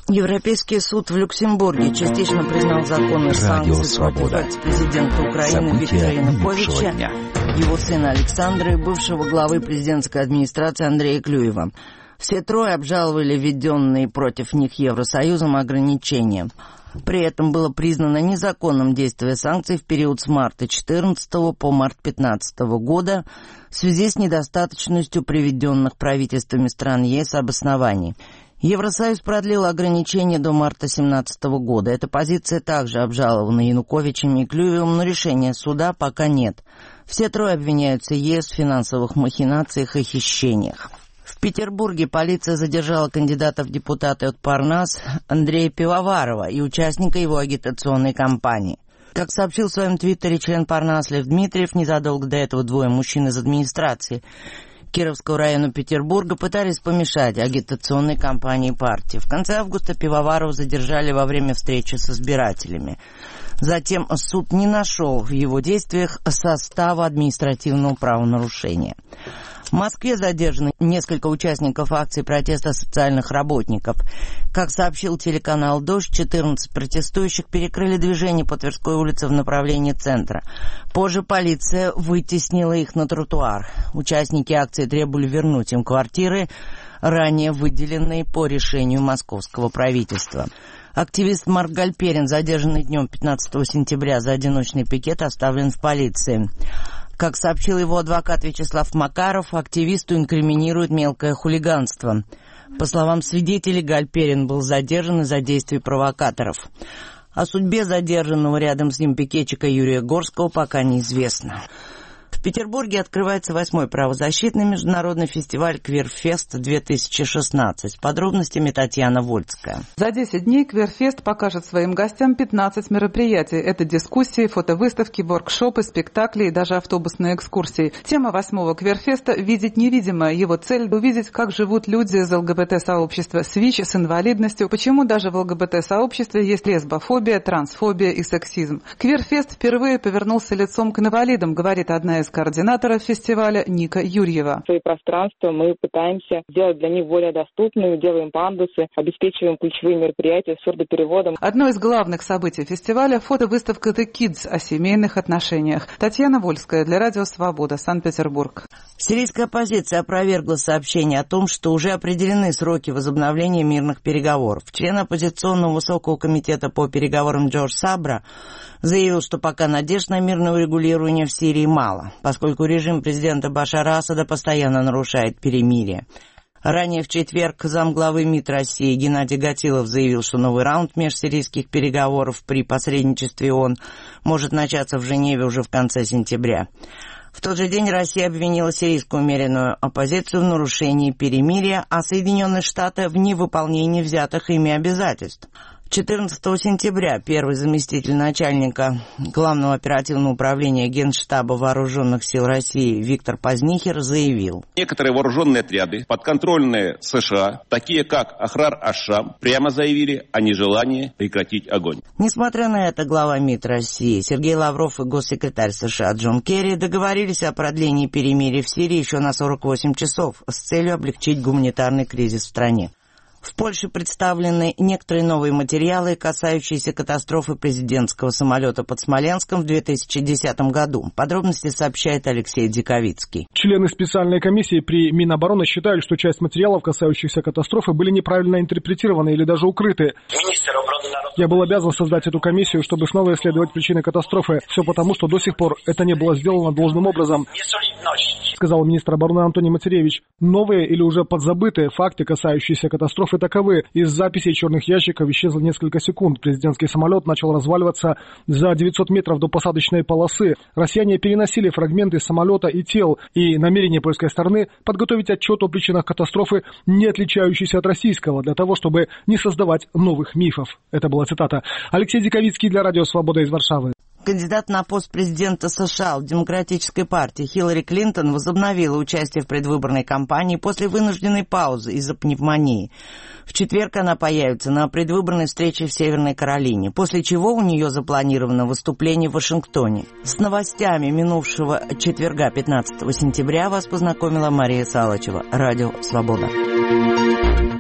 Европейский суд в Люксембурге частично признал законные санкции против экс-президента Украины Виктора Януковича, его сына Александра и бывшего главы президентской администрации Андрея Клюева. Все трое обжаловали введенные против них Евросоюзом ограничения. При этом было признано незаконным действие санкций в период с марта 2014 по март 2015 года в связи с недостаточностью приведенных правительствами стран ЕС обоснований. Евросоюз продлил ограничения до марта 2017 года. Эта позиция также обжалована Януковичем и Клюевым, но решения суда пока нет. Все трое обвиняются ЕС в финансовых махинациях и хищениях. В Петербурге полиция задержала кандидата в депутаты от Парнас Андрея Пивоварова и участника его агитационной кампании. Как сообщил в своем твиттере член Парнас Лев Дмитриев, незадолго до этого двое мужчин из администрации Кировского района Петербурга пытались помешать агитационной кампании партии. В конце августа Пивоварова задержали во время встречи с избирателями. Затем суд не нашел в его действиях состава административного правонарушения. В Москве задержаны несколько участников акции протеста социальных работников. Как сообщил телеканал «Дождь», 14 протестующих перекрыли движение по Тверской улице в направлении центра. Позже полиция вытеснила их на тротуар. Участники акции требовали вернуть им квартиры, ранее выделенные по решению московского правительства. Активист Марк Гальперин, задержанный днем 15 сентября за одиночный пикет, оставлен в полиции. Как сообщил его адвокат Вячеслав Макаров, активисту инкриминируют мелкое хулиганство. По словам свидетелей, Гальперин был задержан из-за действий провокаторов. О судьбе задержанного рядом с ним пикетчика Юрия Горского пока неизвестно. В Петербурге открывается 8-й правозащитный международный фестиваль «Квирфест-2016». С подробностями Татьяна Вольская. За 10 дней Квирфест покажет своим гостям 15 мероприятий. Это дискуссии, фотовыставки, воркшопы, спектакли и даже автобусные экскурсии. Тема 8-го Квирфеста «Видеть невидимое». Его цель – увидеть, как живут люди из ЛГБТ-сообщества с ВИЧ, с инвалидностью, почему даже в ЛГБТ-сообществе есть лесбофобия, трансфобия и сексизм. Квирфест впервые повернулся лицом к инвалидам, говорит одна из координаторов фестиваля Ника Юрьева. Свои пространства мы пытаемся сделать для них более доступными, делаем пандусы, обеспечиваем ключевые мероприятия с сурдопереводом. Одно из главных событий фестиваля – фотовыставка «The Kids» о семейных отношениях. Татьяна Вольская для Радио Свобода, Санкт-Петербург. Сирийская оппозиция опровергла сообщение о том, что уже определены сроки возобновления мирных переговоров. Член оппозиционного высокого комитета по переговорам Джордж Сабра заявил, что пока надежд на мирное урегулирование в Сирии мало, поскольку режим президента Башара Асада постоянно нарушает перемирие. Ранее в четверг замглавы МИД России Геннадий Гатилов заявил, что новый раунд межсирийских переговоров при посредничестве ООН может начаться в Женеве уже в конце сентября. В тот же день Россия обвинила сирийскую умеренную оппозицию в нарушении перемирия, а Соединенные Штаты в невыполнении взятых ими обязательств. 14 сентября первый заместитель начальника Главного оперативного управления Генштаба Вооруженных сил России Виктор Позднихер заявил: некоторые вооруженные отряды, подконтрольные США, такие как Ахрар аш-Шам, прямо заявили о нежелании прекратить огонь. Несмотря на это, глава МИД России Сергей Лавров и госсекретарь США Джон Керри договорились о продлении перемирия в Сирии еще на 48 часов с целью облегчить гуманитарный кризис в стране. В Польше представлены некоторые новые материалы, касающиеся катастрофы президентского самолета под Смоленском в 2010 году. Подробности сообщает Алексей Диковицкий. Члены специальной комиссии при Минобороны считают, что часть материалов, касающихся катастрофы, были неправильно интерпретированы или даже укрыты. Я был обязан создать эту комиссию, чтобы снова исследовать причины катастрофы. Все потому, что до сих пор это не было сделано должным образом, сказал министр обороны Антоний Мацеревич. Новые или уже подзабытые факты, касающиеся катастрофы, таковы. Из записей черных ящиков исчезло несколько секунд. Президентский самолет начал разваливаться за 900 метров до посадочной полосы. Россияне переносили фрагменты самолета и тел, и намерение польской стороны подготовить отчет о причинах катастрофы, не отличающийся от российского, для того, чтобы не создавать новых мифов. Это была цитата. Алексей Диковицкий для Радио Свобода из Варшавы. Кандидат на пост президента США в Демократической партии Хиллари Клинтон возобновила участие в предвыборной кампании после вынужденной паузы из-за пневмонии. В четверг она появится на предвыборной встрече в Северной Каролине, после чего у нее запланировано выступление в Вашингтоне. С новостями минувшего четверга 15 сентября вас познакомила Мария Салычева. Радио «Свобода».